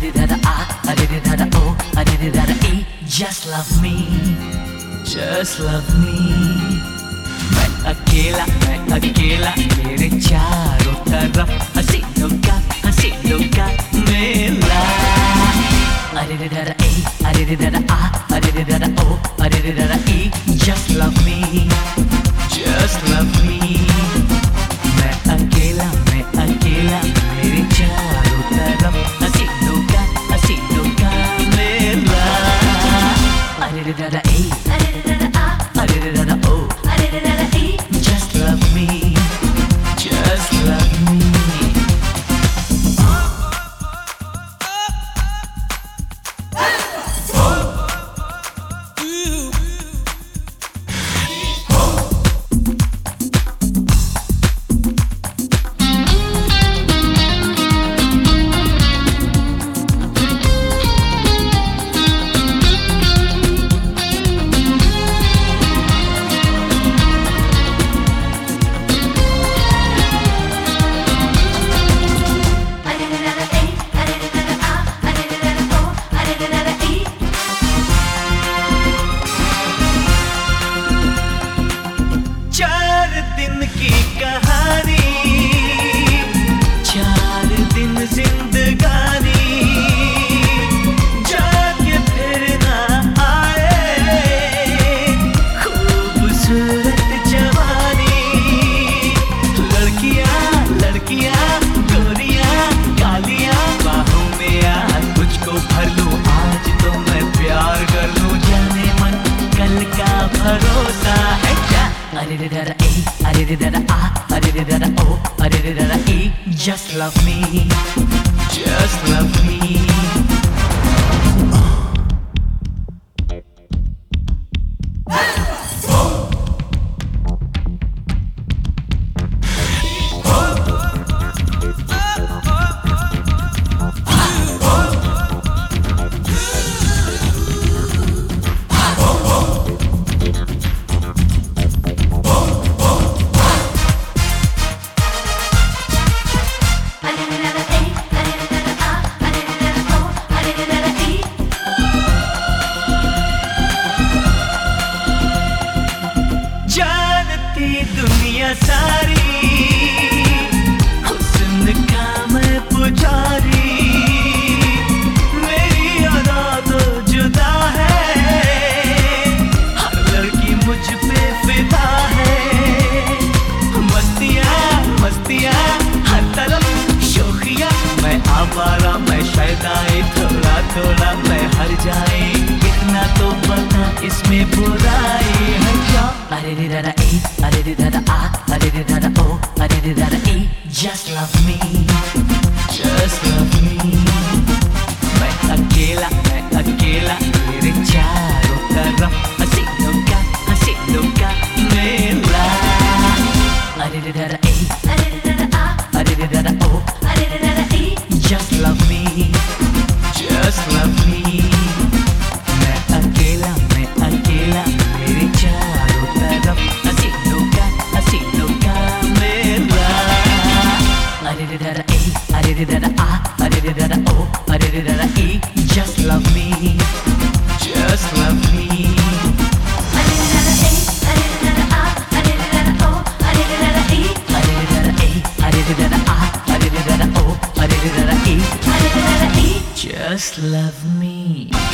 Just love me, just love me. मैं अकेला मेरे चारों तरफ हसीनों का मेला। अरे रे दरा ए, अरे रे दरा आ, अरे रे दरा ओ, अरे रे दरा ई। Just love me, just love me. मैं अकेला मेरे चारों तरफ हसीनों का मेला। अरे रे दरा ए, अरे रे दरा आ, अरे रे दरा ओ, अरे रे दरा ई। Just love me, just love me. अरे रे दरा ए, अरे रे दरा आ, अरे रे दरा ओ, अरे रे दरा ई। Just love me, just love me. जानती दुनिया सारी हुस्न का मैं पुजारी। मेरी अदा तो जुदा है, हर लड़की मुझ पे फिदा है। मस्तियाँ हर तरफ शोखिया, मैं आवारा मैं शैतान, थोड़ा मैं हर जाए। इतना तो पता इसमें बुराई है क्या। अरे रे दरा ए, अरे रे दरा आ, अरे रे दरा ओ, अरे रे दरा ई। Just love me, just love me. मैं अकेला मेरे चारों तरफ हसीनों का मेला। अरे रे दरा ए, अरे रे दरा आ, अरे रे दरा ओ, अरे रे दरा ई। Just love me, just love me. मैं अकेला मेरे चारों तरफ हसीनों का मेला। अरे रे दरा ए, अरे रे दरा आ, अरे रे दरा ओ, अरे रे दरा ई। Just love me, just love me. अरे रे दरा ए, अरे रे दरा आ, अरे रे दरा ओ, अरे रे दरा ई। अरे रे दरा ए, अरे रे दरा आ, अरे रे दरा ओ, अरे रे दरा ई। Just love me.